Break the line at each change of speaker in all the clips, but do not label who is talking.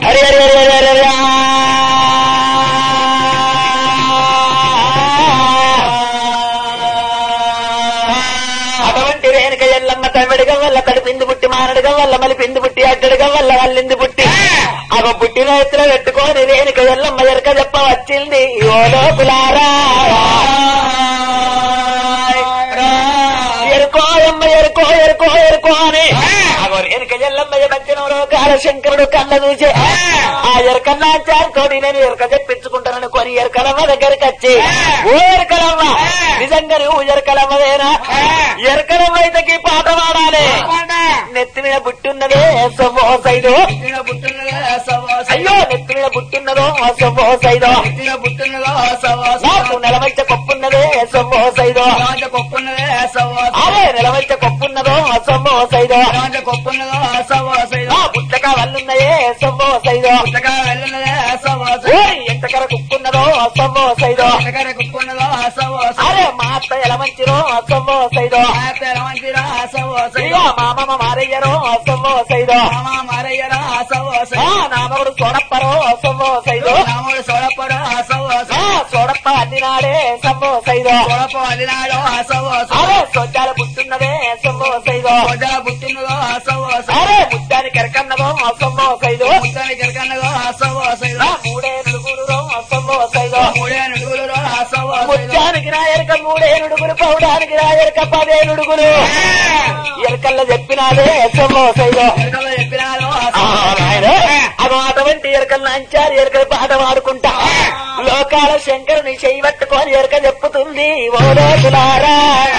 అరే అరే అరే అరే అరే అటువంటి రేణుక ఎల్లమ్మ తమిడిగం వల్ల తడిపింది పుట్టి మారడుగం వల్ల మళ్ళీ పిండి పుట్టి అడ్డడుగం వల్ల వల్లింది పుట్టి అవ పుట్టిన ఎత్తులో పెట్టుకొని రేణుక ఎల్లమ్మ ఎరక చెప్ప వచ్చింది ఓ లోపులారా ఎరుకో ఎమ్మ ఎరుకో ఎరుకో ఎరుకో అని రేణుక ఎల్లమ్మయ్య మధ్యనంలో కాలశంకరుడు కళ్ళ చూసి ఆ ఎరకన్నాచారితోటి నేను ఎరక చెప్పించుకుంటానని కొని ఎరకలమ్మ దగ్గరికి వచ్చి ఓ ఎరకలమ్మ నిజంగా నువ్వు ఎరకలమ్మవేనా ఎరకలమ్మ అయితే పాట పాడాలి నెత్తి మీద బుట్టున్నదే సైదో అయ్యో నెత్తి మీద బుట్టున్నదో సైదో నాకు నెలవంచ కొప్పున్నదే సైదో అదే నెలవంచ కొప్పున్నదో సైదో పుట్టక వల్లున్నాయే సైదో ఎంతకర కుక్కున్నదో సైదో అరే మా అత్త ఎలా మంచిరో సైదో మామమ్మ మారయ్యరో సైదో నామగుడు సోడప్పరో సైదో సోడప్ప అల్లినాడే సైదో అరే సొజ్జాల పుట్టున్నదే సైదో అరే ముత్తాని కెరకన్నదో సైదో మూడే నుడుగులు సైదో ముత్యానికి నా ఎరక మూడే నుడుగులు పౌడానికి నా ఎరక 10 నుడుగులు ఎరకల్లో చెప్పినాదే సైదో అదో అటువంటి ఎరకలు నంచారు ఎరకలు పాట పాడుకుంటా లోకాల శంకరుని చెయ్యి పట్టుకొని ఎరక చెప్పుతుంది ఓ రోజులారా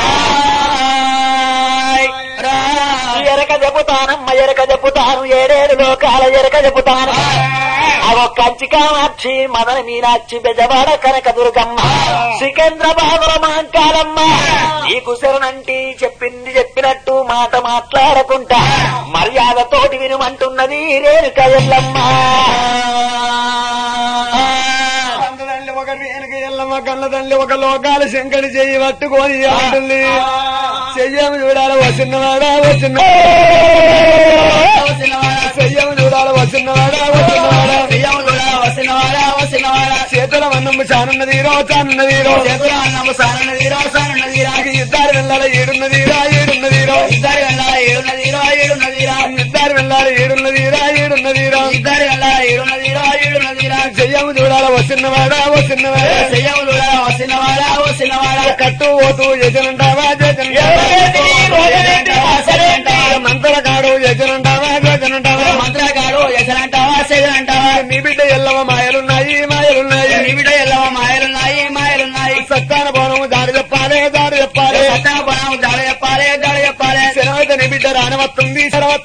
ఎరక చెబుతానమ్మ ఎరక చెబుతాను 7 లోకాల ఎరక చెబుతాను అవో కంచి కామాక్షి మదన మీనాక్షి బెజవాడ కనక దుర్గమ్మ సికంద్రాబాదుల మాంకాలమ్మ ఈ కుశరణంటి చెప్పింది చెప్పినట్టు మాట మాట్లాడకుంటా మర్యాదతోటి వినుమంటున్నది రేణుక ఎల్లమ్మ ఒక రేణుక ఎల్లమ్మ కళ్ళ తల్లి ఒక లోకాల శంకరి చెయ్యి పట్టుకొని అంటుంది చెయ్యము చూడాలి వచ్చినవాడా చెయ్యము చూడాలి వచ్చినవాడా చేతుల అన్నము చానున్నదిరో ఇద్దరు వెళ్ళాలి ఏడున్నదిరా ఇద్దరు వెళ్ళాలి ఏడున్నదిరా చెయ్యము చూడాలి వచ్చినవాడా కట్టు పోతూ యజనంటావా మంత్రగాడు యజనంటావా నీ బిడ్డ ఎల్లవ మాయలున్నాయి నీ బిడ్డ ఎల్లవ మాయలున్నాయి సత్తాన బోనము దాడి చెప్పాలి శనవత నీ బిడ్డ రానవస్తుంది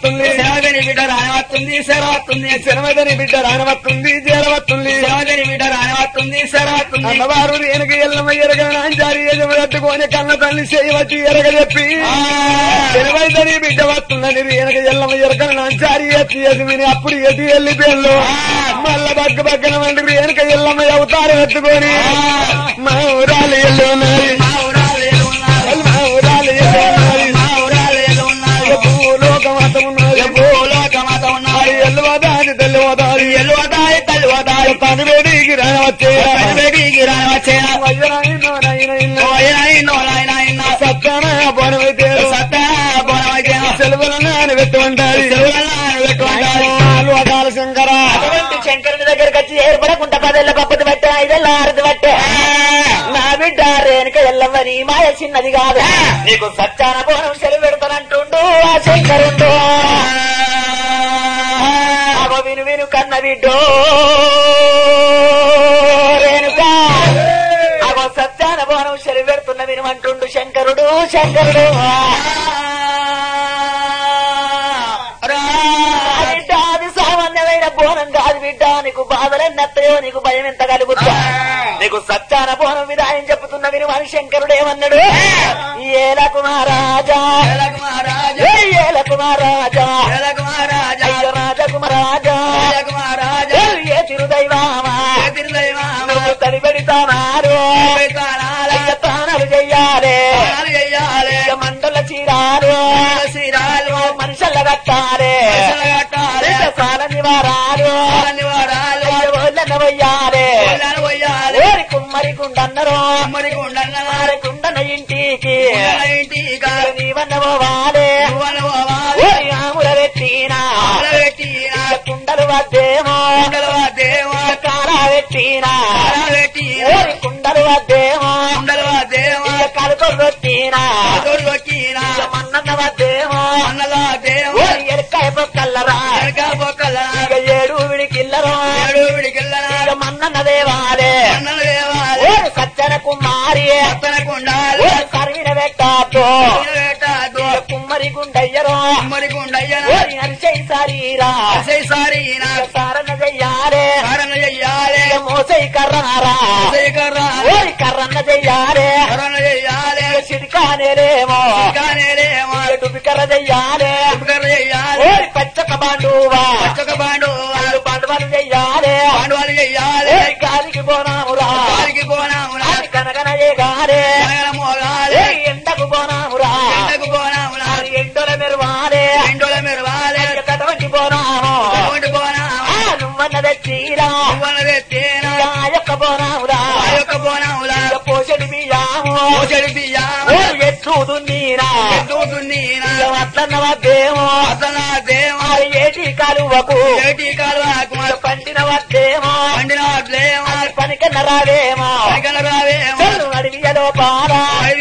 అమ్మవారు రేణుక ఎల్లమ్మ ఎరగ నాంచారి ఎదురుకొని కన్న తల్లి చేయవచ్చి ఎరగ చెప్పి శనవత నీ బిడ్డ వస్తుందని రేణుక ఎల్లమ్మ ఎరగ నాంచారి ఎత్తి విని అప్పుడు ఎది ఎల్లి పేర్లు మళ్ళా బగ్గన వంటి రేణుక ఎల్లమ్మ అవతారం ఎత్తుకొని మా ఊరాలు ఎల్లు ఉన్నాయి ఎల్లువదారి పని వేడికి రావచ్చే సత్తాన బోనమైతే సెలవుల నాని పెట్టుకుంటారు శంకర అటువంటి శంకరుని దగ్గరికి వచ్చి ఏర్పడకుండా 10 ఏళ్ల పప్పది పట్టే 5 ఏళ్ల ఆరది పట్టే నా బిడ్డ రేణుక ఎల్లమ్మ నీ మాయ చిన్నది కాదు నీకు సత్యాన బోనం సెలవు పెడతానంటుండు ఆ శంకరుడు విను కన్న బిడ్డో రేణుక అగో సత్యాన బోనం సెలవు పెడుతున్న వినుమంటుండు శంకరుడు అది సామాన్యమైన బోనం కాదు బిడ్డ నీకు బాధలెన్నత్తయో నీకు భయం ఎంత కలుగుతా నీకు సత్యాన బోనం విధానం చెప్పుతున్న విను అని శంకరుడేమన్నాడు ఏలకు మహారాజా ఏ తిరుదైవామా తడి పెడతానారు తానాలు చెయ్యాలి మండల చీరాలు మనుషుల కట్టాలి కాలని వారాలు వయ్యాలే కుమ్మరి గుండన్నరు గుండన ఇంటికి నీవన్నవాలే ఆముల పెట్టినా కుండలు వద్దేమో కాల పెట్టినా కుండలు వద్దేమో కలుకొలు పెట్టినా మన్నన్న వద్దేమో ఎరకాయ పొక్కల్లరా ఏడు విడికిల్లరా మన్నన్న దేవాలే సజ్జన కుమారి కరివిన పెట్టాతో కుమ్మరి గుండయ్యరో అరిసై సారీరా సారణ చెయ్యాలే మోసై కర్రారా కర్రన్న చెయ్యాలే సిడికానేలేమో డుబికర్ర చెయ్యాలే పచ్చక బాండువా పాండవాలు చెయ్యాలే గాలికి పోనామురా కనకనయే గారే ఎండకు పోనామురా ఎండల మెరవాలే కటువంటి పోనాము నువ్వన్న తెచ్చిరా యొక్క పోనామురా పోషడి బియ్యాము ఎత్తుదు నీరా అట్లన్న వద్దేమో ఏటి కాలువకు పండిన వద్దేమో పనికన్న రావేమో అడివియ లోపాల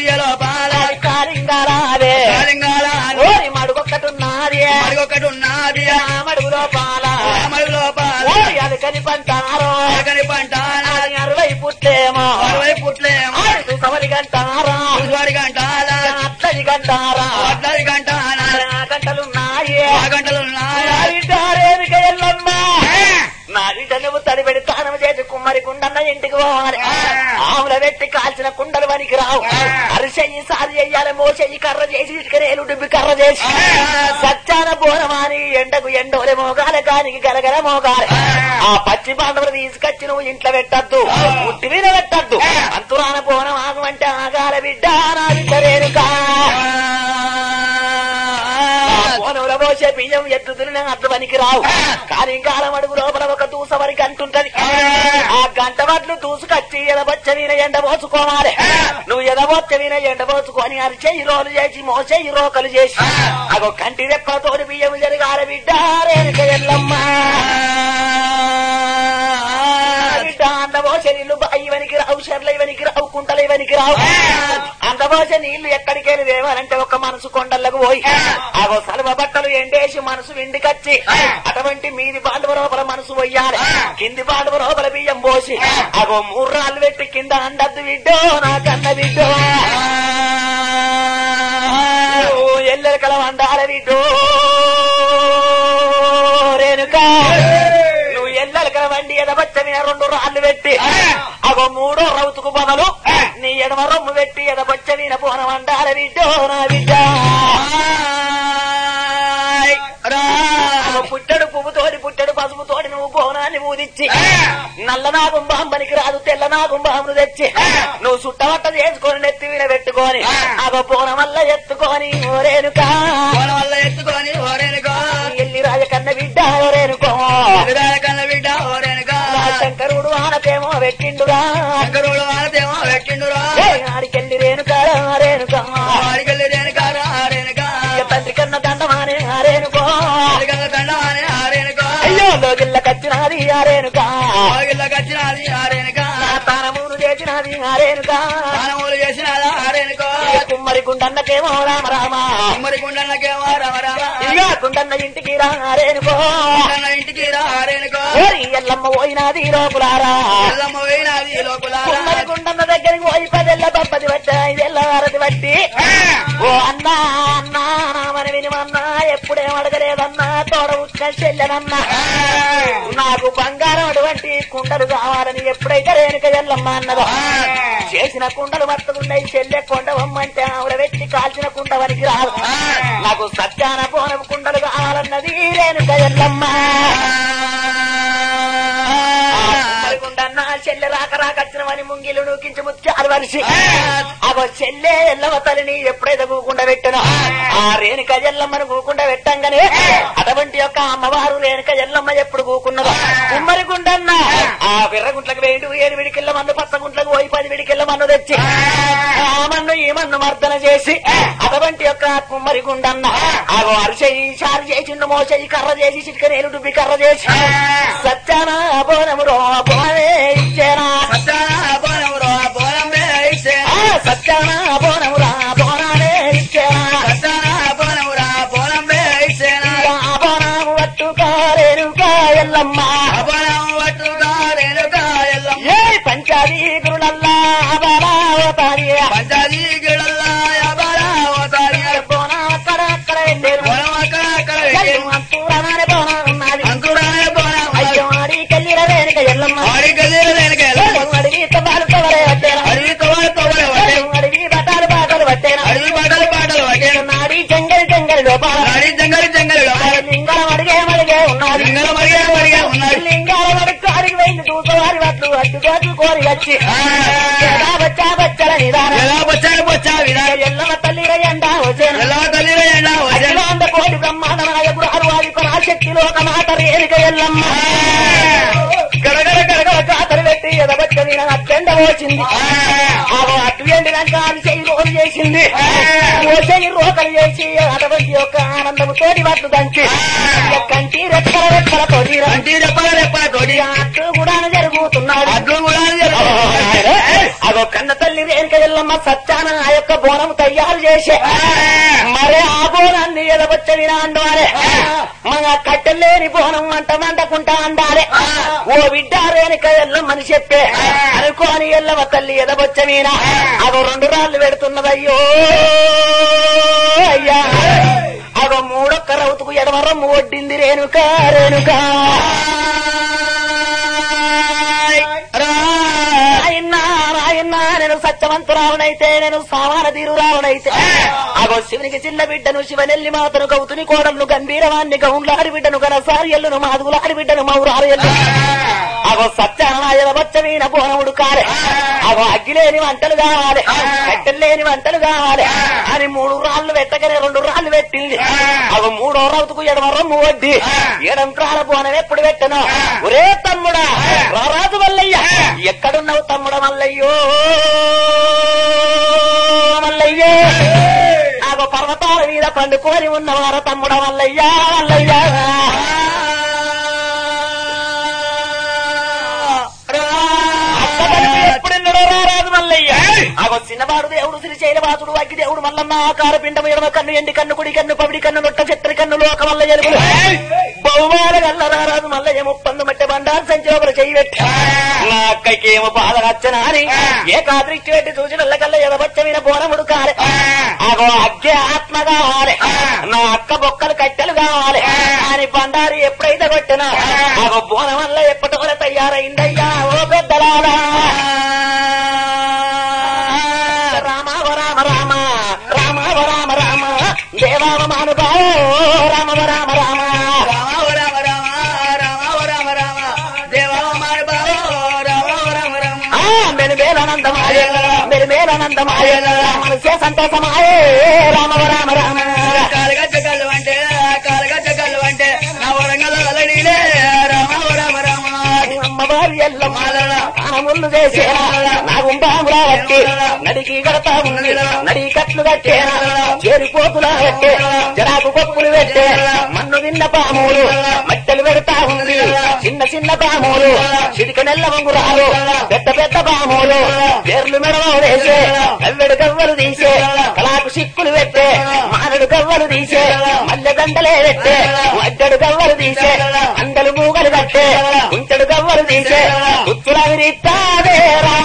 కాలింగాలే మడుగొక్కటున్నది మడుగు లోపాల అది కనిపంటారో అరవై పుట్లేమో సమరి గంటారా అట్లది గంటారా గంటలున్నాయి నా బిడ్డ నువ్వు తడి పెడి తానం చేసి కుమ్మరి కుండన్న ఇంటికి పోవాలి ఆవుల పెట్టి కాల్చిన కుండలు వనికి రావు అరిసెయ్యి సారి చెయ్యాలి మోసెయ్యి కర్ర చేసి ఇటుకరేలు డుబ్బి కర్ర చేసి సచ్చాన బోరమాని ఎండకు ఎండోలే మోగాలి కానికి గలగల మోగాలి ఆ పచ్చి పాండవులు తీసుకొచ్చి నువ్వు ఇంట్లో పెట్టద్దు పుట్టి మీద పెట్టద్దు అంతురాన పోనం ఆగమంటే ఆగాల బిడ్డ నా బిడ్డ రేణుకా పోనవుల పోసే బియ్యం ఎత్తుతున్న అడ్డు పనికి రావు కానీ కాలం అడుగు లోపల ఒక దూస వరకు అంటుంటది ఆ గంట వడ్లు దూసుకొచ్చి ఎదబొచ్చ వీన ఎండ పోసుకోవాలి నువ్వు ఎదబొచ్చ వీన ఎండ పోసుకొని అరిచెయ్యి రోలు చేసి మోసేయి రోకలు చేసి అగో కంటి రెప్పలతోటి బియ్యం జరగాలి బిడ్డ రేణుక ఎల్లమ్మ బిడ్డ అందబోసే నీళ్లు ఇవనికి రావు చెర్ల ఇవనికి రావు కుంటలు ఇవనికి రావు అందబోసే నీళ్లు ఎక్కడికి వెళ్ళి దేవాలంటే ఒక మనసు కొండలకు పోయి అగో సలవ బట్టలు ఎండేసి మనసు విండికచ్చి అటువంటి మీది బాండవ లోపల మనసు పోయాలి కింది బాండవ లోపల బియ్యం పోసి అగో 3 రాళ్ళు పెట్టి కింద అండద్దు బిడ్డో నా కన్న బిడ్డో ఎల్లెలకల వండాల బిడ్డో రేణుకా నువ్వు ఎల్లెలకల వండి ఎదబచ్చ మీద 2 రాళ్ళు పెట్టి అగో 3వ రౌతుకు బదులు నీ ఎడమ రొమ్ము పెట్టి ఎదబచ్చ మీద పోన వండాల బిడ్డో నా బిడ్డ పుట్టడు పువ్వుతోటి పుట్టడు పసుపుతోటి నువ్వు బోనాన్ని ఊదిచ్చి నల్ల నాగుంబాంబనికి రాదు తెల్ల నాగుంబాంబు తెచ్చి నువ్వు సుట్టవట్ట చేసుకొని నెత్తి మీద పెట్టుకొని అగో పోన వల్ల ఎత్తుకొని ఓరేనుకా ఎల్లి రాజకన్న బిడ్డ ఓరేనుకో శంకరుడు ఆనతేమో పెట్టిండురా ఆడికెళ్ళి రేణుకా తండ్రి కన్న దండమానే ఆరేనుకో అయ్యో లోగిల్ల కచ్చినది ఆరేనుకా తానమూలు చేసినది ఆరేనుకా కుమ్మరి గుండన్నకేమో రామ రామ ఇక గుండన్న ఇంటికి రారేనుకో ఎల్లమ్మ పోయినది లోపులారా కుమ్మరి గుండన్న దగ్గరికి పోయి 10 ఏళ్ల బొబ్బది పట్టి 5 ఏళ్ల వారది పట్టి ఓ అన్నా అన్నా నామని వినిమన్నా ఎప్పుడేం అడగలేదన్నా తోడ ఉచ్చిన చెల్లెనన్నా నాకు బంగారం అటువంటి కుండలు కావాలని ఎప్పుడైతే రేణుక ఎల్లమ్మ అన్నదో చేసిన కుండలు మత్తుకున్నాయి చెల్లె కొండవమ్మంటే ఆవిడ పెట్టి కాల్చిన కుండవనికి రాదు నాకు సత్యాన పోనం కుండలు కావాలన్నది రేణుక ఎల్లమ్మ కుండన్నా చెల్లె రాక కచ్చినవని ముంగిలు నూకించి ముత్యాలు వరిసి అగో చెల్లె ఎల్లవ తల్లిని ఎప్పుడైతే కూకుండా పెట్టానో ఆ రేణుక ఎల్లమ్మను కూకుండా పెట్టంగానే అటువంటి యొక్క అమ్మవారు రేణుక ఎల్లమ్మ ఎప్పుడు కూకున్నదో కుమ్మరి గుండన్న ఆ విర్రగుంట్లకు 7 విడికిళ్ళ మన్ను పచ్చగుంట్లకు 10 విడికిళ్ళ మన్ను తెచ్చి ఆ మన్ను ఈ మన్ను మర్దన చేసి అటువంటి యొక్క కుమ్మరి గుండన్న ఆగో అరిచేయి చారు చేసిండు మోసేయి కర్ర చేసి చిటిక నేలు డుబ్బి కర్ర చేసి సత్యాన బోనమురో బోనే ఇచ్చేనా సత్యాన బోనమురా బోనానే ఇచ్చేనా బోనాము పట్టుకారేనుకా ఎల్లమ్మ ఏ పంచాది గురులల్లా అబలావతారి బోనం అక్కడ అంతూరనే బోనం ఉన్నది అయ్యో అడికెళ్ళిన రేణుక ఎల్లమ్మ అడిగి తబాలు తవరే పట్టేనా అడిగి బాటలు పట్టేనా నాడి జంగలి లోపల లింగాల మడిగే ఉన్నది లింగాల మడుకు అడిగి వెళ్ళి దూసవారి వడ్లు అడ్డుకోట్లు కోరి వచ్చి బచ్చల ఎల్లమ్మ తల్లి ఎండా వచ్చేను కోటి బ్రహ్మాండమైన గృహాది పరాశక్తి లోక మాట రేణుక ఎల్లమ్మ గడగడ కాతలు పెట్టి ఎదబచ్చ అత్యంత వచ్చింది అటు ఎండినాక అది చెయ్యి రోజు చేసింది చెయ్యి రోకలు చేసి అటువంటి యొక్క ఆనందము తోటి వడ్లు దంచి కంటి రెప్పల తోటి అట్లు కూడా జరుగుతున్నాడు అదో కన్న తల్లి రేణుక ఎల్లమ్మ సత్యాన ఆ యొక్క బోనం తయారు చేసే మరే ఆ బోనాన్ని ఎదబచ్చ వినాండాలే మన కట్టెలేని బోనం మంటకుంటా అండాలే ఓ బిడ్డ రేణుక ఎల్లమ్మని చెప్పే అనుకోని ఎల్లమ్మ తల్లి ఎదబొచ్చ మీనా అదో 2 రాళ్ళు పెడుతున్నదయ్యో అయ్యా అదో 3 రౌతుకు ఎడమరం ఒడ్డింది రేణుక నేను సత్యవంతురాలనైతే నేను సామాన తీరురాలనైతే అగో శివునికి చిన్న బిడ్డను శివనెల్లి మాతను గౌతుని కోడలను గంభీరవాన్ని గౌండ్లాడి బిడ్డను గనసారి ఎల్లును మాదుగులాడి బిడ్డను మౌరారు ఎల్లు అగో సత్యానాయన వచ్చమీన బోనముడు కాలే అగో అగ్గిలేని వంటలు కావాలి కట్టెల్లేని వంటలు కావాలి అని 3 రాళ్ళు పెట్టగానే 2 రాళ్ళు పెట్టింది అగో 3వ రౌతుకు ఎడమరమ్ము వడ్డీ ఎడంత్రాల బోనం ఎప్పుడు పెట్టను ఒరే తమ్ముడా రారాజు మల్లయ్య ఎక్కడున్నావు తమ్ముడ మల్లయ్యో మల్లయ్యే ఆగో పర్వతాల మీద పండుకొని ఉన్నవార తమ్ముడ మల్లయ్య ఎప్పుడున్నాడో రారాజు మల్లయ్య ఆగో చిన్నవాడు దేవుడు శ్రీశైలవాసుడు అగ్గి దేవుడు మల్లన్న ఆకార పిండము ఎడమ కన్ను ఎండి కన్ను కుడి కన్ను పవిడి కన్ను నొట్ట చెత్తరి కన్ను లోక మల్ల ఎలుగులు బహుమాన గల్ల రారాజు మల్లయ్య 30 మట్టె బండారు సంచోపల చెయ్యి పెట్టి నా అక్కకేమో బాధ నచ్చనా అని ఏకాదృష్టి పెట్టి చూసిన కల్ల ఎదవచ్చమైన బోనముడు కాలే ఆగో అగ్గే ఆత్మ కావాలి నా అక్క బొక్కలు కట్టెలు కావాలి అని బండారు ఎప్పుడైతే కొట్టినా ఆగో బోనం వల్ల ఎప్పటివల్ల తయారైందయ్యా ఓ పెద్దలారా దేవావ మానుభావ రామ మెరుమేలనందమాయ మనసే సంతోషమాయే రామ కాలగజ్జగల్లు అంటే నా వరంగల్ అలడీలే రామ అమ్మవారి ఎల్లమ్మ ముళ్ళు చేసేనా నా గుంబాములా కట్టి నడికి కడతా ఉంది నడి కట్లు కట్టేనా చేరిపోతులా కట్టే జరాకు కొప్పులు పెట్టే మన్ను తిన్న పాములు మట్టెలు పెడతా ఉంది చిన్న పాములు చిటిక నెల్ల వంగురాలు పెద్ద పాములు పేర్లు మెడలో వేసే కవ్వెడు గవ్వలు తీసే కలాకు సిక్కులు పెట్టే మానడు గవ్వలు తీసే మల్లె దండలే పెట్టే మద్దెడు గవ్వలు తీసే అందలు మూగలు కట్టే కుంచెడు గవ్వలు తీసే కుచ్చుల విరిస్తాదే రామ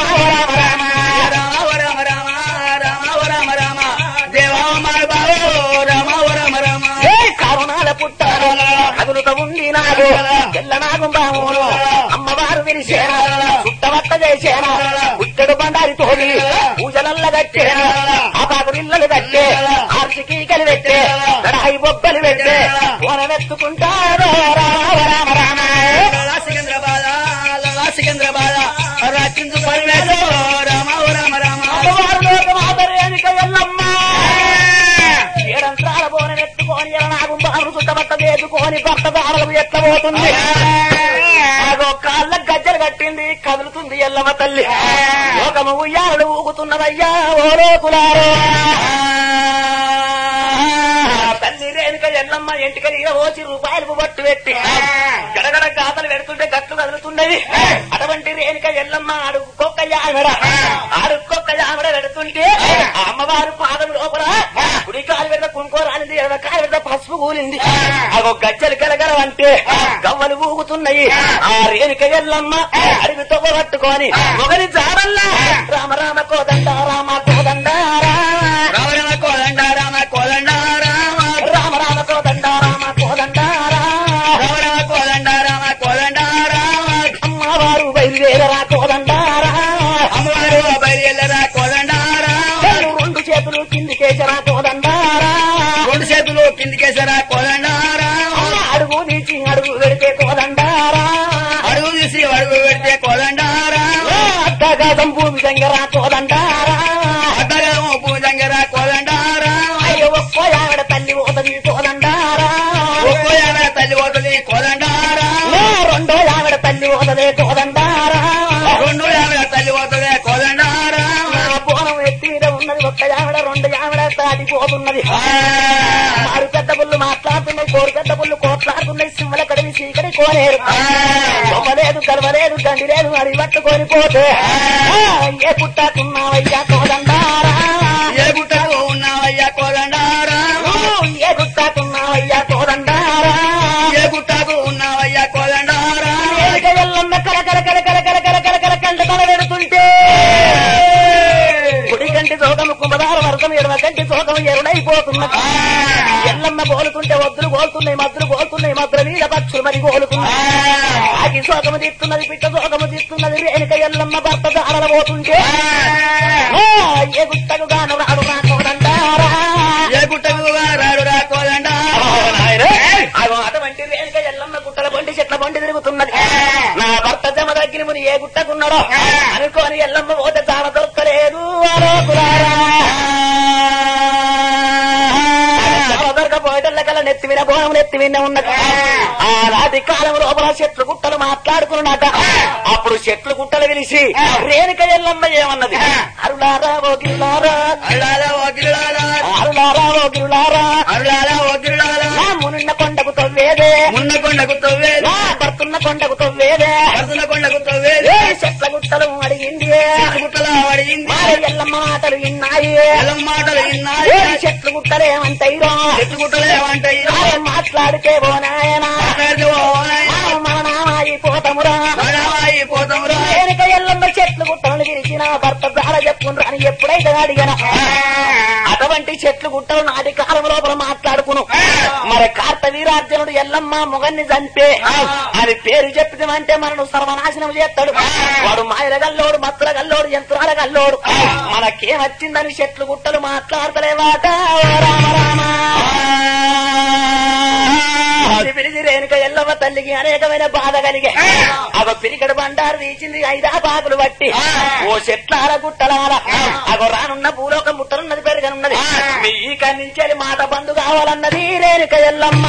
కరుణాల పుట్టారు అదులుత ఉంది నాకు తెల్ల నాగు బాములు అమ్మవారు విరిసేనా చుట్టవట్ట చేసేనా పుట్టడు బండారి తోడి పూజలల్ల కట్టేనా ఆపాకురిల్లలు కట్టే ఆర్చికీకలు పెట్టే కడాయి బొబ్బలు పెట్టే పోనవెత్తుకుంటారు రామ సికంద్రబాద రచించు పట్టుకొని భర్త దాడలకు ఎట్ల పోతుంది కాళ్ళ గజ్జలు కట్టింది కదులుతుంది ఎల్లమ్మ తల్లి లోకము ఉయ్యాలు ఊగుతున్నదయ్యా ఓ లోకులారో తల్లి రేణుక ఎల్లమ్మ ఎంటిక ఓచి రూపాయలకు బట్టు పెట్టి గడగడ గాథలు పెడుతుంటే గట్లు కదులుతున్నది అటువంటి రేణుక ఎల్లమ్మ అడుక్కొక్క యామడ పెడుతుంటే అమ్మవారు పాదం లోపల కుడికాలు పెడత కుంకోరాలింది ఎడకాలు పెడత పసుపు కూలింది అగో గజ్జలు కలగలవంటే గవ్వలు ఊగుతున్నాయి ఆ రేణుక ఎల్లమ్మ అడిగి తొగ పట్టుకొని ఒకరి జాడల్లా రామ రామ కోదండ రామ కోదండ రామ రామ కోదండ రామ కోదండ రామ రామ కోదండ రామ కోదండ రామ రామ కోదండ రామ కోదండ అమ్మవారు బయలుదేరరా కోదండ అమ్మవారు బయలుదేరరా కోదండ రెండు చేతులు కిందికేసరా కోదండ రెండు చేతులు కిందికేసరా కోదండ అడుగు తీసి అడుగు పెడితే కోదండారా అడుగు తీసి అడుగు పెడితే కోదండారా అడ్డగాదం భూమి దగ్గర కోదండారా అడ్డగాదం భూమి దగ్గర కోదండారా అయ్యో ఒక్కో ఆవిడ తల్లి పోతుంది కోదండారా ఒక్కో ఆవిడ తల్లి పోతుంది కోదండారా రెండో ఆవిడ తల్లి పోతుంది కోదండారా రెండో ఆవిడ తల్లి పోతుంది కోదండారా బోనం ఎత్తి మీద ఉన్నది ఒక్క ఆవిడ రెండు ఆవిడ దాటిపోతున్నది ఆరు పెద్ద పుల్లు మాట్లాడుతున్నాయి కోరు పెద్ద పుల్లు కోట్లాడుతున్నాయి సింహల కడివి చీకటి కోనేరు బొమ్మలేదు గర్వలేదు దండి లేదు అది పట్టుకొని పోతే ఏ గుట్టకున్నావయ్యా కోదండారా ఏ గుట్టకు ఉన్నావయ్యా కోదండారా ఏ గుట్టకున్నావయ్యా కోదండారా ఏ గుట్టకు ఉన్నావయ్యా కోదండారా ఎల్లమ్మ కరకర కరకర కరకర కరకర కంట తల పెడుతుంటే కుడి కంటి సోకము కుంభదార వర్గం ఎడమ కంటి సోకము ఎరుడైపోతున్నది ఎల్లమ్మ గోలుతుంటే వద్దులు గోలుతున్నాయి మద్దులు గోలుతున్నాయి మద్దుల మీద పక్షులు మరి గోలుతున్నాయి ఆకి శోకము తీస్తున్నది పిట్ట శోకము తీస్తున్నది రేణుక ఎల్లమ్మ భర్త దాడబోతుంటే ఏ గుట్టకు గాను రాడు రాకోదండారా ఏ గుట్టకు రాడు రాకోదండారా అటువంటి రేణుక ఎల్లమ్మ గుట్టల బండి చెట్ల బండి తిరుగుతున్నది నా భర్త జమ దగ్గర ముని ఏ గుట్టకున్నాడో అనుకోని ఎల్లమ్మ పోతే దాన దొరకలేదు అలోకులారా పోయేటల్లకల్లా నెత్తివిన బోనం నెత్తివిన ఉన్నది ఆనాటి కాలం లోపల చెట్లు గుట్టలు మాట్లాడుకున్నాక అప్పుడు చెట్లు గుట్టలు పిలిచి రేణుక ఎల్లమ్మ ఏమన్నది అరులారా ఓ గిరులారా అరులారా ఓ గిరులారా అరులారా ఓ గిరులారా అరులారా ఓ గిరులారా మునున్న కొండకు తవ్వేదే మున్న కొండకు తవ్వేదే పడుతున్న కొండకు తవ్వేదే పడుతున్న కొండకు తవ్వేదే చెట్ల గుట్టలు అడిగింది గుట్టలు అడిగింది ఎల్లమ్మ మాటలు విన్నాయి ఎల్లమ్మ మాటలు విన్నాయి చెట్లు గుట్టలేమంటాయిరో చెట్లు గుట్టలేమంటాయిరో మాట్లాడితే ఓ నాయనా మన నామాయిపోతమురా పోతమురా రేణుక ఎల్లమ్మ చెట్లు గుట్టలను పిలిచిన భర్త దాడ చెప్పుకుంటారు అని ఎప్పుడైతే అడిగినా అటువంటి చెట్లు గుట్టలు నాటి కాలం లోపల మాట్లాడుకును మరి కార్తవీరార్జునుడు ఎల్లమ్మ మొగన్ని చంపే అని పేరు చెప్పితే మనను సర్వనాశనం చేస్తాడు వాడు మాయల గల్లోడు మత్తుల గల్లోడు యంత్రాల గల్లోడు మనకేమొచ్చిందని చెట్లు గుట్టలు మాట్లాడతలేవాట రామ రామ పిలిచి రేణుక ఎల్లమ్మ తల్లికి అనేకమైన బాధ కలిగే అగో పిరికడు బండారు వీచింది 5 పాకులు బట్టి ఓ చెట్లాల గుట్టలాల అగో రానున్న భూలోక ముట్టనున్నది పెరగనున్నది మీ కన్నించేది మాట బంధు కావాలన్నది రేణుక ఎల్లమ్మ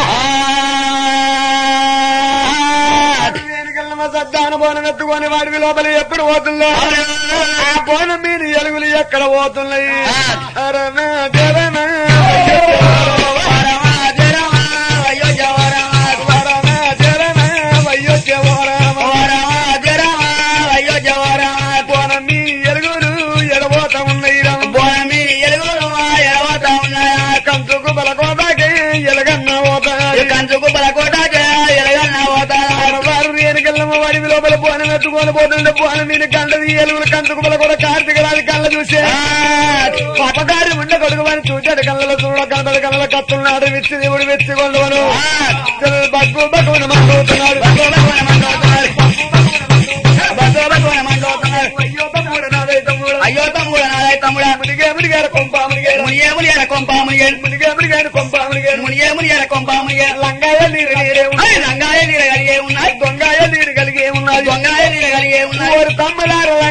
సద్దాన బోనం ఎత్తుకొని వాడివి లోపల ఎప్పుడు పోతుందో ఆ బోనం మీద ఎలుగులు ఎక్కడ పోతున్నాయి బోనం మీ ఎలుగులు ఎడబోతా ఉన్నాయి బోనం మీ ఎలుగులు ఎడబోతా ఉన్నాయా కంచుకు బలకోటాకి ఎలగన్న పోతాయి కంచుకు బలకోటాకి ఎలగన్న పోతాయి వారు రేణుకెళ్ళమ్మ వాడి లోపల బోనం ఎత్తుకొని పోతుండే బోనం మీద గంటది ఎలుగులు కంచుకు బలకోట కార్తీక రాజు కళ్ళ చూసే పాపకారి ఉండ కొడుకుని చూచాడు కళ్ళలో చూడ కనబడి కళ్ళ కత్తున్నాడు విచ్చి దేవుడు వెచ్చికొండవను బగ్గు బగ్గున మండుతున్నాడు అయ్యో తమ్ముడు నాదై తమ్ముడా మునిగేమునిగారు కొంపామునిగేరు మునిగేమునిగారు కొంపామునిగేరు మునిగేమునిగారు కొంపామునిగేరు మునిగేమునిగారు కొంపామునిగేరు లంగాయ నీరు నీరే ఉన్నాయి లంగాయ నీరు కలిగే ఉన్నాయి దొంగాయ నీరు కలిగే ఉన్నాయి దొంగాయ నీరు కలిగే ఉన్నాయి తమ్ముడారు లంగాయలు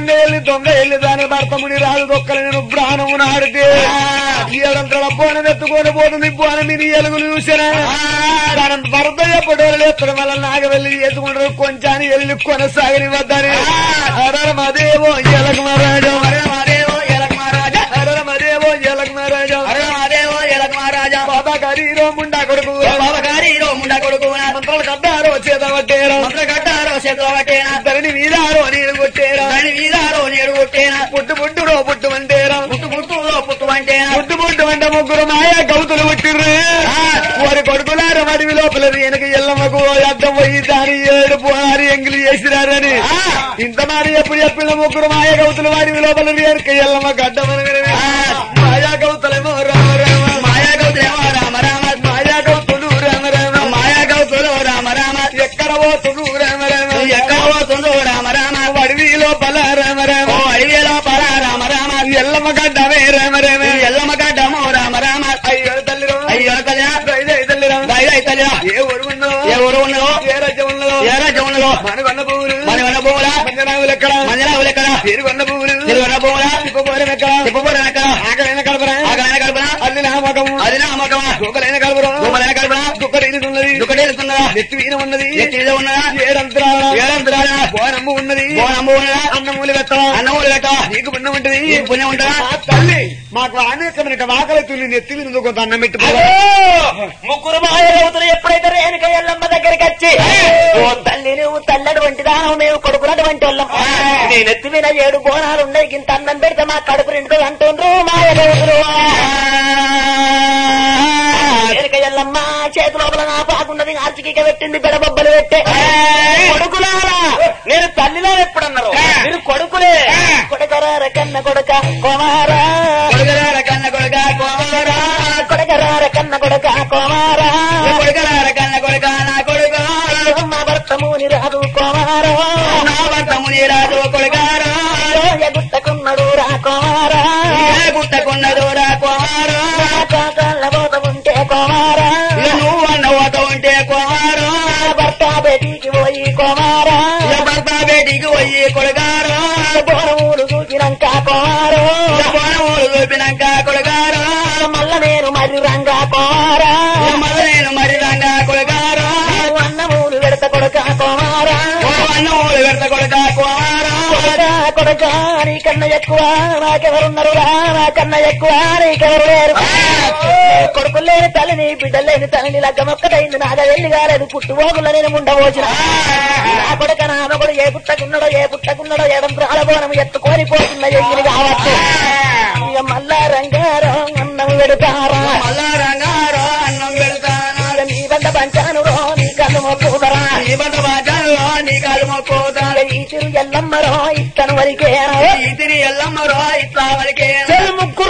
దొంగ వెళ్ళి దాని భర్తముని రాదు దొక్కలు నేను ప్రాణము నాడితే ఏడంతల బోనం ఎత్తుకొని పోతుంది బోనం మీద ఎలుగులు చూసినా దాని భర్త ఎప్పటి ఎత్తడం వల్ల నాకు వెళ్ళి ఎత్తుకుంటారు కొంచెం వెళ్ళి కొనసాగని వద్దని హరమదేవో ఎలక మహారాజా హరమదేవో ఎలక మహారాజా హరమదేవో ఎలక మహారాజా హరమదేవో ఎలక మహారాజా బాబాగారిలో ముండా కొడుకు బాబాగారిలో ముండా కొడుకు మంత్రాలు కట్టారో చేత పట్టేరా మంత్రాలు కట్టారో చేత పట్టేనా ధరణి వీరారో నీరు కొట్టేరా ధరణి వీరారో నీరు కొట్టేనా పుట్టు పుట్టురో పుట్టు అంటేరా పుట్టు పుట్టురో పుట్టు అంటేనా పుట్టు పుట్టు అంటే ముగ్గురు మాయా గౌతులు పుట్టిర్రు వారి కొడుకులారు అడవి లోపల వెనక ఎల్లమ్మకు అద్దం పోయి దాని ఏడు పోనారు ఎంగిలి చేసినారని ఇంత మరి ఎప్పుడు చెప్పిన ముగ్గురు మాయా గౌతులు వారి లోపల వెనక ఎల్లమ్మ గడ్డమని మాయా గౌతులేమో రామ రామ మాయా గౌతులేమో రామ రామ మాయా గౌతులు రామ రామ మాయా గౌతులు రామ రామ ఎక్కడ పోతుడు రామ రామ ఎక్కడ పోతుండు రామ రామ అడవిలో పల రామ రామ అడవిలో పల రామ రామ ఎల్లమ్మ గడ్డమే రామ రామ ఎల్లమ్మ గడ్డమో రామ రామ అయ్యో తల్లి అయ్యో తల్లి ఏ ఊరు ఉన్నదో ఏ ఊరు ఉన్నదో ఏ రాజ్యం ఉన్నదో ఏ రాజ్యం ఉన్నదో మనగొన్న భూములు మనగొన్న భూముల మంజనావులు ఎక్కడ మంజనావులు ఎక్కడ తిరుగొన్న భూములు తిరుగొన్న భూముల తిప్పపోరం ఎక్కడ తిప్పపోరం ఎక్కడ ఆకలైన కలపరా ఆకలైన కలపరా అది నామకము అది నామకమా దుఃఖలైన కలపరా దుఃఖలైన కలపరా దుఃఖడేలుతున్నది దుఃఖడేలుతున్నదా నెత్తి మీద ఉన్నది నెత్తి మీద ఉన్నదా ఏడంతరాల ఏడంతరాల బోనమ్ము ఉన్నది బోనమ్ము ఉన్నదా అన్నమూలు పెట్టవా అన్నమూలు పెట్టవా నీకు పుణ్యం ఉంటుంది నీకు పుణ్యం ఉంటుందా తల్లి మాకు అనేకమైన వాకలెత్తులు నెత్తి మీద కొంత అన్నం పెట్టుకోవాలి
ముగ్గురు మాయలవుతులు ఎప్పుడైతే రేణుక ఎల్లమ్మ దగ్గరికి వచ్చి ఓ తల్లి నువ్వు తల్లడు వంటిదా మేము కొడుకున్నటువంటి వాళ్ళం నేను ఎత్తి మీద 7 బోనాలు ఉన్నాయి ఇంత అన్నం పెడితే మా కడుపు నిండుతుంది అంటుండ్రు మాయలవుతులు రేణుక ఎల్లమ్మ చేతి లోపల నా పాకున్నది ఆర్చిక పెట్టింది బెడబొబ్బలు పెట్టే కొడుకులారా నేను తల్లిలో ఎప్పుడన్నారు మీరు కొడుకులే కొడుకరార కన్న కొడుక కోమారా కొడుకరార కన్న కొడుక కోమారా కొడుకరార కన్న కొడుక కోమారా కొడుకరార కన్న కొడుక నా కొడుకు మా భర్తముని రాదు కోమారా నా భర్తముని రాదు కొడుకారా గుట్టకున్నడు రా కోమారా గుట్టకున్నడు రా కోమారా కాకళ్ళ పోత ఉంటే కోమారా నువ్వు అన్న పోత ఉంటే కోమారా భర్త బేటీకి పోయి కోమారా భర్త బేటీకి పోయి కొడుకారా బోనములు చూపినాక కోమారా బోనములు చూపినాక కొడుకారా మల్ల నేను మరి రంగా కోమారా మల్ల నేను మరి రంగా కొడుకారా అన్నమూలు పెడత కొడుక కోమారా అన్నమూలు పెడత కొడుక కోమారా కొడుక నీకన్నా ఎక్కువ నాకెవరున్నారు రా నాకన్నా ఎక్కువ నీకెవరు లేరు కొడుకులు లేని తల్లిని బిడ్డలు లేని తల్లిని లగ్గమొక్కటైంది నాగా వెళ్ళి కాలేదు పుట్టుబోగుల నేను ఉండవచ్చిన నా కొడుక నా మగడు ఏ పుట్టకున్నాడో ఏ పుట్టకున్నాడో ఏడం ప్రాణబోనం ఎత్తుకొని పోతున్న ఎంగిలి కావచ్చు ఇక మళ్ళా రంగారో అన్నం పెడతారా మళ్ళా రంగారో అన్నం పెడతారా నీ బండ పంచాను రో నీ కళ్ళు మొక్కుతారా నీ బండ పంచాను నీ కళ్ళు మొక్కుతారా ఈ తిరు ఎల్లమ్మరో ఇత్తను వరికేరా ఈ తిరి ఎల్లమ్మరో ఇట్లా వరికేరా ముగ్గురు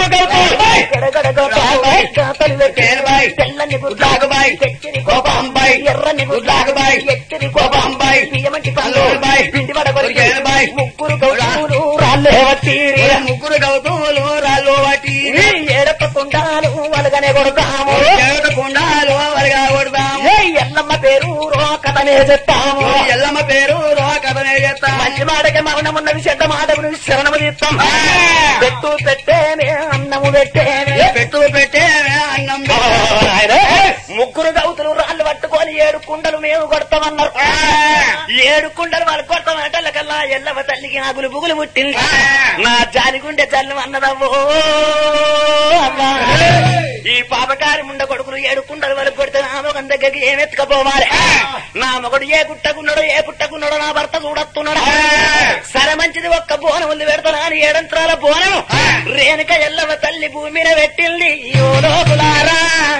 తెల్లని గుడ్లాగుబాయి తెచ్చని కోపంబాయి ఎర్రని గుడ్లాగుబాయి ఎచ్చని కోపంబాయి బియ్యమంటి పల్లూరుబాయి పిండి పడగొరికేబాయి ముగ్గురు గౌతులు రాళ్ళేవట్టి ముగ్గురు గౌతులు రాళ్ళు వట్టి ఏడపకుండాలు వలగనే కొడతాము ఏడపకుండాలు వలగా కొడతాము ఎల్లమ్మ పేరు రో కథనే చెప్తాము ఎల్లమ్మ పేరు రో కథనే చెప్తాము మంచి మాటకి మరణమున్నది చెడ్డ మాటకు శరణము తీస్తాం పెట్టు పెట్టేనే అన్నము పెట్టేనే పెట్టు పెట్టేనే అన్నం ముగ్గురు గౌతులు రాళ్ళు పట్టుకొని 7 కుండలు మేము కొడతామన్నారు 7 కుండలు వాళ్ళు కొడతామంటల్లకల్లా ఎల్లమ్మ తల్లికి నా గులుబుగులు పుట్టింది నా జాలిగుండె జల్లు అన్నదవ్వో అమ్మా ఈ పాపకారి ముండ కొడుకులు 7 కుండలు వరకు కొడితే నా మొగం దగ్గరికి ఏమెత్తుకపోవాలి నా మొగడు ఏ గుట్టకున్నాడో ఏ పుట్టకున్నాడో నా భర్త చూడొస్తున్నాడు సరే మంచిది ఒక్క బోనం ఉంది పెడతాను అని 7 అంతరాల బోనం రేణుక ఎల్లమ్మ తల్లి భూమి మీద పెట్టింది ఓ లోకులారా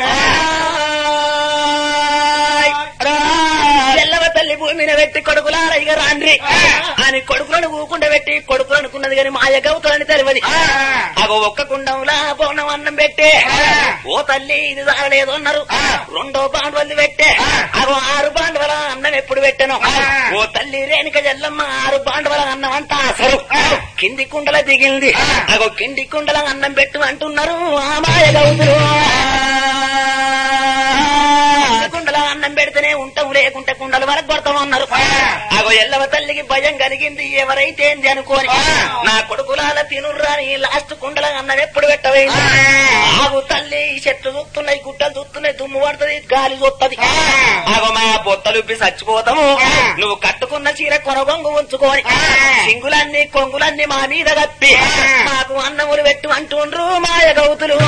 ఎల్లమ్మ తల్లి భూమి మీద పెట్టి కొడుకులారా ఇక రాండ్రి అని కొడుకులను ఊకుండా పెట్టి కొడుకులు అనుకున్నది కానీ మాయ గౌతులని తెలియదు అగో ఒక్క కుండంలా బోనం అన్నం పెట్టే ఓ తల్లి ఇది తాగలేదు అన్నారు 2వ పాండవల్లి పెట్టే అగో 6 పాండవల అన్నం ఎప్పుడు పెట్టాను ఓ తల్లి రేణుక ఎల్లమ్మ 6 పాండవల అన్నం అంతా అసలు కింది కుండల దిగింది అగో కింది కుండల అన్నం పెట్టు అంటున్నారు ఆ మాయ గౌతులు కుండల అన్నం అన్నం పెడితేనే ఉంటాం లేకుంటే కుండలు వరకు కొడతామన్నారు అగో ఎల్లవ తల్లికి భయం కలిగింది ఎవరైతే ఏంది అనుకోని నా కొడుకులాల తినుర్రాని లాస్ట్ కుండల అన్నం ఎప్పుడు పెట్టవేంది ఆగు తల్లి ఈ చెట్లు చూస్తున్నాయి గుట్టలు చూస్తున్నాయి దుమ్ము పడుతుంది గాలి చూస్తుంది ఆగో మా బొత్తలుప్పి చచ్చిపోతాము నువ్వు కట్టుకున్న చీర కొనగొంగు ఉంచుకొని సింగులన్నీ కొంగులన్నీ మా మీద కప్పి మాకు అన్నములు పెట్టు అంటుండ్రు మాయ గౌతులు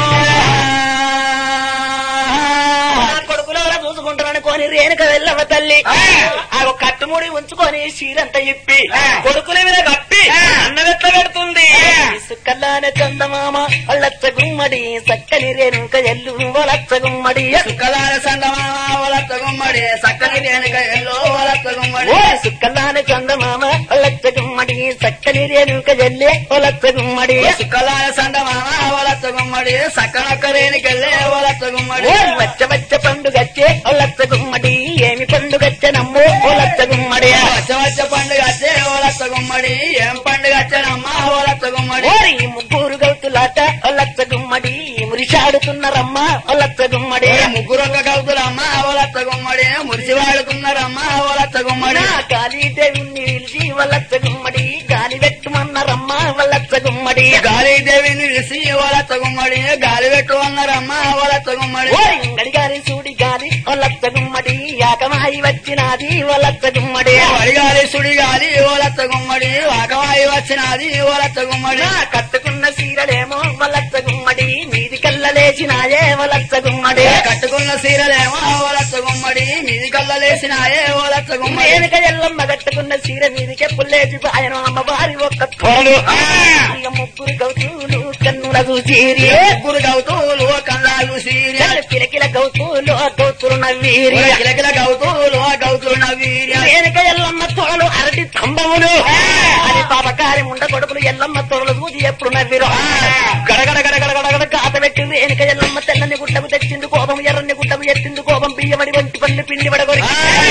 కొడుకులో చూసుకుంటారని కొని రేణుక వెళ్ళవ తల్లి ఆ కట్టుముడి ఉంచుకొని చీరంతా ఇప్పి కొడుకుల మీద కప్పి అన్నవెట్ల పెడుతుంది సుక్కల్లానే చందమామ వల్లచ్చ గుమ్మడి చక్కని రేణుక ఎల్లు వలచ్చ గుమ్మడి
సుక్కలాల చందమామ వలచ్చ గుమ్మడి చక్కని రేణుక ఎల్లు వలచ్చ గుమ్మడి
సుక్కల్లానే చందమామ వల్లచ్చ గుమ్మడి చక్కని రేణుక ఎల్లే వలచ్చ గుమ్మడి
సుక్కలాల చందమామ వలచ్చ గుమ్మడి చక్కనక్క రేణుకెళ్ళే వలచ్చ గుమ్మడి
వచ్చ వచ్చ పండుగచ్చే వలచ్చ గుమ్మడి ఏమి పండుగచ్చే నమ్మో వలచ్చ గుమ్మడి
వచ్చ వచ్చ పండుగ వచ్చే వలచ్చ గుమ్మడి ఏం పండుగ వచ్చానమ్మా వలచ్చ గుమ్మడి
ముగ్గురు గౌతులాట వలచ్చ గుమ్మడి మురిశాడుతున్నారమ్మా వలచ్చ గుమ్మడి
ముగ్గురొక్క గౌతులమ్మా వలచ్చ గుమ్మడి మురిసి వాడుకున్నారమ్మా వలచ్చ గుమ్మడి
గాలిదేవిని పిలిచి వలచ్చ గుమ్మడి గాలి పెట్టుమన్నారమ్మా వలచ్చ గుమ్మడి
గాలిదేవిని పిలిచి వలచ్చ గుమ్మడి గాలి పెట్టు అన్నారమ్మా వలచ్చ గుమ్మడి
గడిగారి సూడి గాలి వలచ్చ గుమ్మడి యాకమాయి వచ్చినాది వలచ్చ గుమ్మడి
వడిగాలి సుడి గాలి వలచ్చ గుమ్మడి వాకమాయి వచ్చినాది వలచ్చ గుమ్మడి
కట్టుకున్న సీరలేమో వలచ్చ గుమ్మడి మీది కళ్ళలేసినాయే వలచ్చ గుమ్మడి
కట్టుకున్న సీరలేమో వలచ్చ గుమ్మడి మీది కళ్ళలేసినాయే వలచ్చ గుమ్మడి
వెనుక ఎల్లమ్మ కట్టుకున్న సీర మీదికి పుల్లేసి ఆయన అమ్మవారి ఒక్క తోడు ముగ్గురు గౌతులు కన్నుల చూసిరి
ముగ్గురు గౌతులు కళ్ళాలు సీరి
కిలకిల గౌతులు గౌతులు నవ్వీరి
కిలకిల గౌతులు గౌతులు నవ్వీరి
వెనుక ఎల్లమ్మ తోడలు అరటి స్తంభములు అది పాపకారి ముండ కొడుకులు ఎల్లమ్మ తోడలు చూసి ఎప్పుడు నవ్విరు గడగడ గడగడ గడగడ కాత పెట్టింది వెనుక ఎల్లమ్మ తెల్లని గుట్టకు తెచ్చింది కోపం ఎర్రని గుట్టకు ఎత్తింది కోపం బియ్యమడి వంటి పళ్ళు పిండి పడగొరి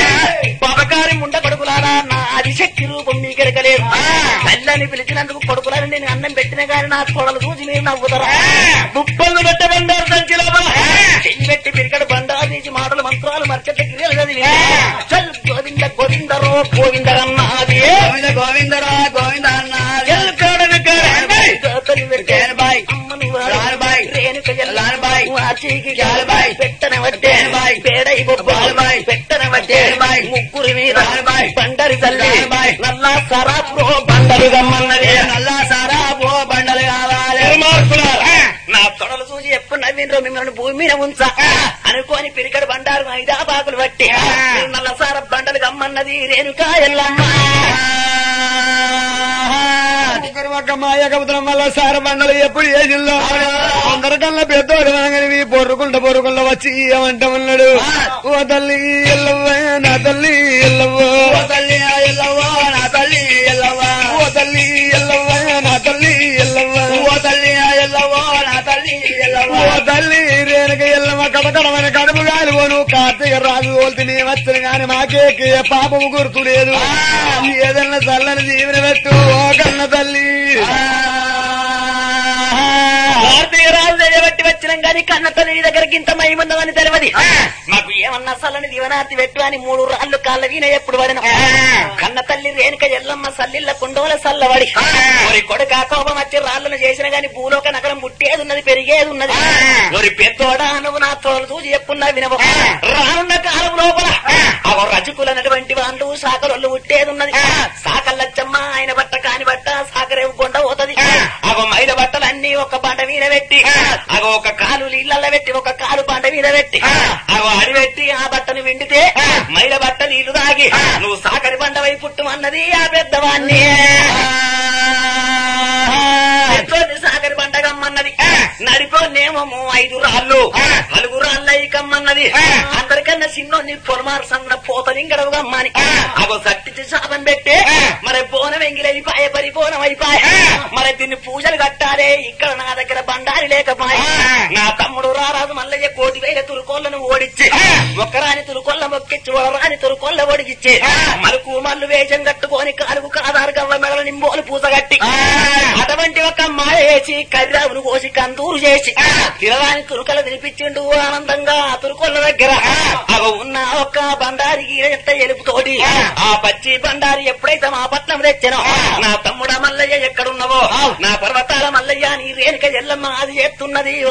పాపకారి ముండ కొడుకులారా నా అదిశక్తి రూపం మీ గెరకలేదు తల్లని పిలిచినందుకు కొడుకులని నేను అన్నం పెట్టిన గాని నా తోడలు చూసి మీరు నవ్వుతారా ముప్పలు పెట్టబండారు సంచిలో చెయ్యి పెట్టి పిరికడు బండారు తీసి మాటలు మంత్రాలు మర్చెట్ల క్రియలు చదివి చల్ గోవింద గోవిందరో గోవిందరన్నాది
గోవింద గోవిందరా గోవింద అన్నారు
ముగ్గురి మీద బండరి తల్లి నల్లా సరాబో బండలు గమ్మన్నది
నల్లా సారాబో బండలు కావాలి
నా తొడలు చూసి ఎప్పుడు నవ్విండ్రో మిమ్మల్ని భూమి మీద ఉంచా అనుకోని పిరికడు బండారు ఐదా బాకులు బట్టి నల్ల సార బండలు గమ్మన్నది రేణుకా ఎల్లమ్మ
ఒక మాయ కబుతరం వల్ల సార బండలు ఎప్పుడు ఏ జిల్లా అందరికల్లా పెద్దోడు అనగానే పొర్రుకుంట వచ్చి ఏమంట ఉన్నాడు ఓ తల్లి ఎల్లవ్వ నా తల్లి ఎల్లవ్వ ఓ తల్లి ఎల్లవ్వ నా తల్లి ఎల్లవ్వ ఓ తల్లి ఎల్లవ్వ నా తల్లి ఎల్లవ్వ ఓ తల్లి ఎల్లవ్వ నా తల్లి ఎల్లవ్వ ఓ తల్లి రేణుక ఎల్లమ్మ కడకడమైన కడుపు గాలిపోను కార్తీక రాజు తోల్తిని వచ్చిన గాని మాకే పాపము గుర్తులేదు ఏదన్నా చల్లని జీవన పెట్టు ఓ కన్న తల్లి
కార్తీక రాజు బట్టి వచ్చినాం గాని కన్న తల్లి దగ్గరకి ఇంత మహిమన్నదని తెలియదు మాకు ఏమన్నా సల్లని దీవనార్తి పెట్టు అని 3 రాళ్ళు కాళ్ళ వీణ ఎప్పుడు పడిన కన్న తల్లి రేణుక ఎల్లమ్మ సల్లిళ్ళ కుండోల సల్లబడి మరి కొడుక కోపం వచ్చి రాళ్ళను చేసిన గాని భూలోక నగరం పుట్టేది ఉన్నది పెరిగేది ఉన్నది మరి పెద్దోడా నువ్వు నా తోలు చూసి చెప్పున్నా వినవు రానున్న కాలం లోపల అవ రజకులనటువంటి వాళ్ళు సాకరోళ్ళు పుట్టేది ఉన్నది సాకల్లచ్చమ్మ ఆయన బట్ట కాని బట్ట సాకరేవు కొండ పోతది అవ మైల బట్టలన్నీ ఒక బండ మీద పెట్టి అగో ఒక కాలు నీళ్ళల్లో పెట్టి ఒక కాలు బండ మీద పెట్టి అగో అడి పెట్టి ఆ బట్టను విండితే మైల బట్ట నీళ్లు తాగి నువ్వు సాకరి బండ వైపు పుట్టమన్నది ఆ పెద్దవాణ్ణి సాకరి బండ కమ్మన్నది నడిపోనేమో 5 రాళ్ళు 4 రాళ్ళ కమ్మన్నది అందరికన్నా చిన్నోని పొలమారు సంగ పోతని గడవగమ్మని అగో సట్టించి శాపం పెట్టి మరి బోనం ఎంగిలైపాయ పరిబోనం అయిపాయ మరి దీన్ని పూజలు కట్టాలి ఇక్కడ నా దగ్గర బండారి లేకపోయా నా తమ్ముడు రారాజు మళ్ళీ మల్లయ్య 1,000 తురుకోళ్లను ఓడించి ఒక్కరాని తురుకొల్ల మొక్కిచ్చి ఒడరాని తురుకొల్ల ఒడిగిచ్చి మలుకు మల్లు వేషం కట్టుకొని కాలుకు కాదారు గవ్వ మెడల నింబోలు పూసగట్టి అటువంటి ఒక మాయ వేసి కర్రావును కోసి కందూరు చేసి తిరవాని తురుకలు తినిపించిండు ఆనందంగా ఆ తురుకొల్ల దగ్గర అవి ఉన్న ఒక్క బండారి ఎంత ఎలుపుతోటి ఆ పచ్చి బండారి ఎప్పుడైతే మా పట్నం తెచ్చానో నా తమ్ముడ మల్లయ్య ఎక్కడున్నవో నా పర్వతాల మల్లయ్య నీ రేణుక ఎల్లమ్మ అది చేస్తున్నది ఓ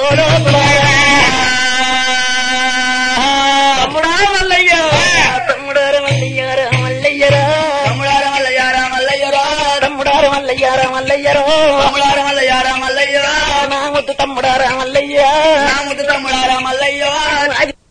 తమ్ముడా మల్లయ్య తమ్ముడార మల్లయ్యారా మల్లయ్యరా తమ్ముడార మల్లయ్యారా మల్లయ్యరా తమ్ముడార మల్లయ్యారా మల్లయ్యరో తమ్ముడార మల్లయ్యారా మల్లయ్యరా నా ముద్దు తమ్ముడారా మల్లయ్య నా ముద్దు తమ్ముడారా మల్లయ్య